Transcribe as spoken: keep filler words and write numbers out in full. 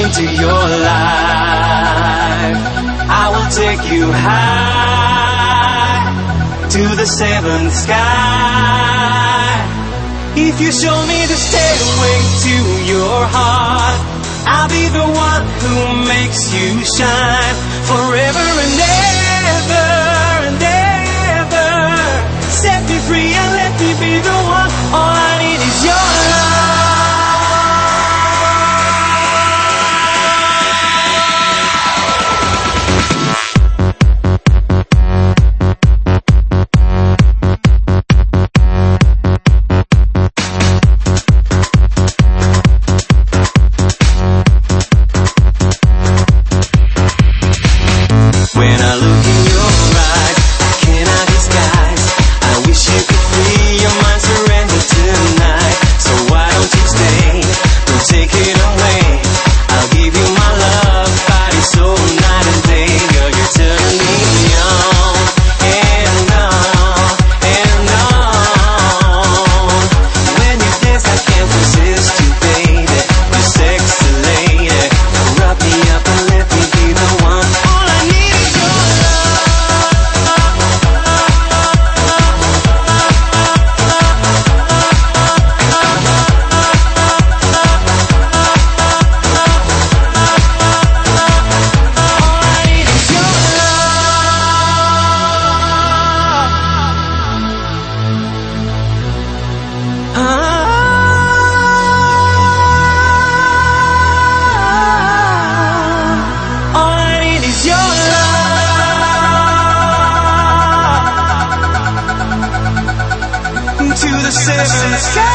into your life. I will take you high to the seventh sky. If you show me the stairway to your heart, I'll be the one who makes you shine forever and ever and ever. Set me free and let me be the one. All I need is your love. When I look in your eyes, I cannot disguise. I wish you could free your mind, surrender tonight. So why don't you stay? Don't take it away. I'll give you my love, body, soul, night and day. Girl, you're turning me on and on and on. When you dance, I can't resist you, baby. You're sexy lady. Wrap me up and let me be the one. All I need is your to the seventh sky.